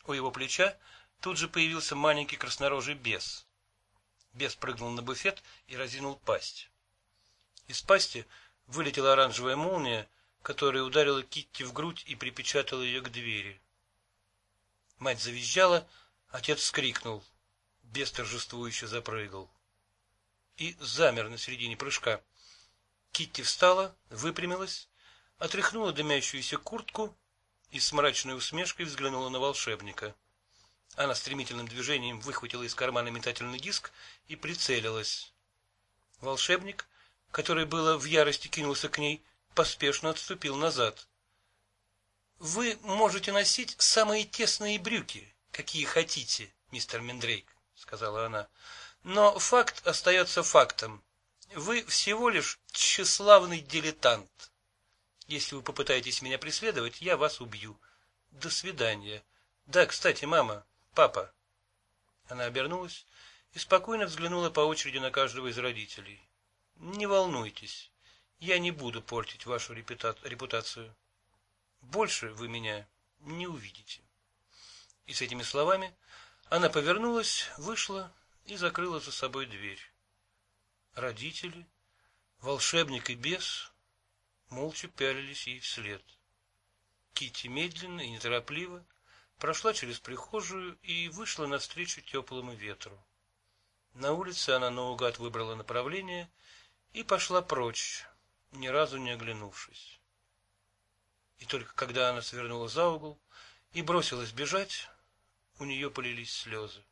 У его плеча тут же появился маленький краснорожий бес. Бес прыгнул на буфет и разинул пасть. Из пасти вылетела оранжевая молния, которая ударила Китти в грудь и припечатала ее к двери. Мать завизжала, отец вскрикнул. Бес торжествующе запрыгал. И замер на середине прыжка. Китти встала, выпрямилась, отряхнула дымящуюся куртку и с мрачной усмешкой взглянула на волшебника. Она стремительным движением выхватила из кармана метательный диск и прицелилась. Волшебник, который было в ярости кинулся к ней, поспешно отступил назад. «Вы можете носить самые тесные брюки, какие хотите, мистер Мендрейк», — сказала она. «Но факт остается фактом. Вы всего лишь тщеславный дилетант. Если вы попытаетесь меня преследовать, я вас убью. До свидания. Да, кстати, мама, папа». Она обернулась и спокойно взглянула по очереди на каждого из родителей. «Не волнуйтесь, я не буду портить вашу репутацию. Больше вы меня не увидите». И с этими словами она повернулась, вышла и закрыла за собой дверь. Родители, волшебник и бес молча пялились ей вслед. Китти медленно и неторопливо прошла через прихожую и вышла навстречу теплому ветру. На улице она наугад выбрала направление и пошла прочь, ни разу не оглянувшись. И только когда она свернула за угол и бросилась бежать, у нее полились слезы.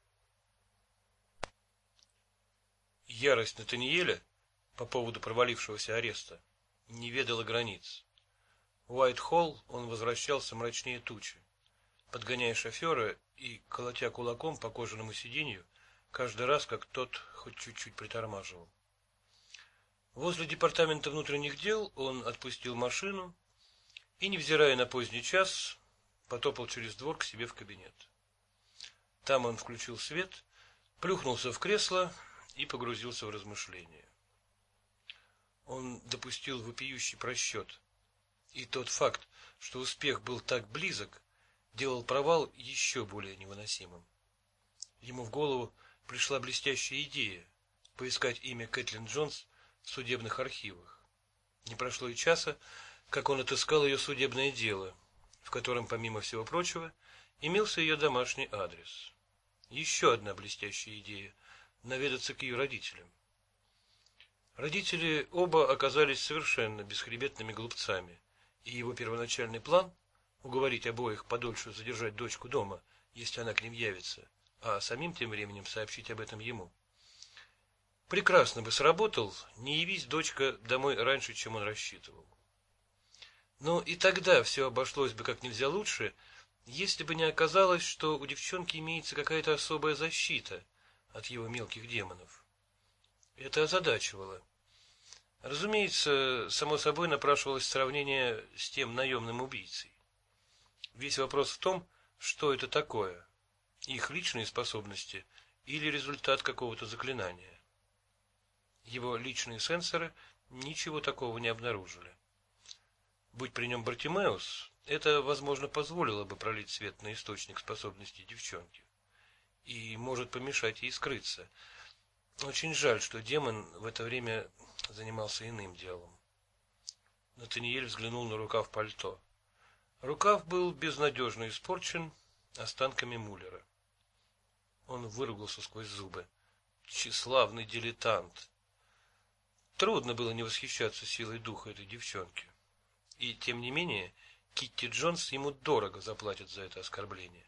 Ярость Натаниэля по поводу провалившегося ареста не ведала границ. В Уайт-Холл он возвращался мрачнее тучи, подгоняя шофера и колотя кулаком по кожаному сиденью каждый раз, как тот хоть чуть-чуть притормаживал. Возле департамента внутренних дел он отпустил машину и, невзирая на поздний час, потопал через двор к себе в кабинет. Там он включил свет, плюхнулся в кресло и погрузился в размышления. Он допустил вопиющий просчет, и тот факт, что успех был так близок, делал провал еще более невыносимым. Ему в голову пришла блестящая идея поискать имя Кэтлин Джонс в судебных архивах. Не прошло и часа, как он отыскал ее судебное дело, в котором, помимо всего прочего, имелся ее домашний адрес. Еще одна блестящая идея — наведаться к ее родителям. Родители оба оказались совершенно бесхребетными глупцами, и его первоначальный план — уговорить обоих подольше задержать дочку дома, если она к ним явится, а самим тем временем сообщить об этом ему — прекрасно бы сработал, не явись дочка домой раньше, чем он рассчитывал. Но и тогда все обошлось бы как нельзя лучше, если бы не оказалось, что у девчонки имеется какая-то особая защита от его мелких демонов. Это озадачивало. Разумеется, само собой напрашивалось сравнение с тем наемным убийцей. Весь вопрос в том, что это такое: их личные способности или результат какого-то заклинания. Его личные сенсоры ничего такого не обнаружили. Будь при нем Бартимеус, это, возможно, позволило бы пролить свет на источник способностей девчонки и может помешать ей скрыться. Очень жаль, что демон в это время занимался иным делом. Натаниэль взглянул на рукав пальто. Рукав был безнадежно испорчен останками муллера. Он выругался сквозь зубы. Тщеславный дилетант. Трудно было не восхищаться силой духа этой девчонки. И, тем не менее, Китти Джонс ему дорого заплатит за это оскорбление.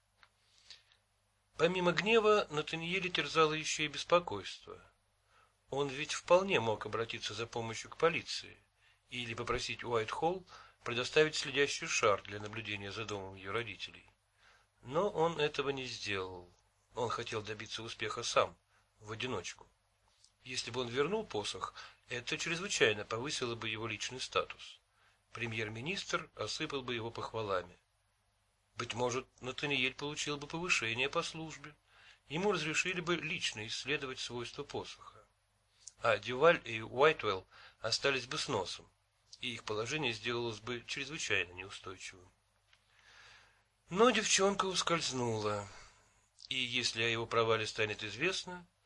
Помимо гнева, Натаниэля терзало еще и беспокойство. Он ведь вполне мог обратиться за помощью к полиции или попросить Уайт-Холл предоставить следящий шар для наблюдения за домом ее родителей. Но он этого не сделал. Он хотел добиться успеха сам, в одиночку. Если бы он вернул посох, это чрезвычайно повысило бы его личный статус. Премьер-министр осыпал бы его похвалами. Быть может, Натаниэль получил бы повышение по службе. Ему разрешили бы лично исследовать свойства посоха. А Дюваль и Уайтвелл остались бы с носом, и их положение сделалось бы чрезвычайно неустойчивым. Но девчонка ускользнула, и если о его провале станет известно,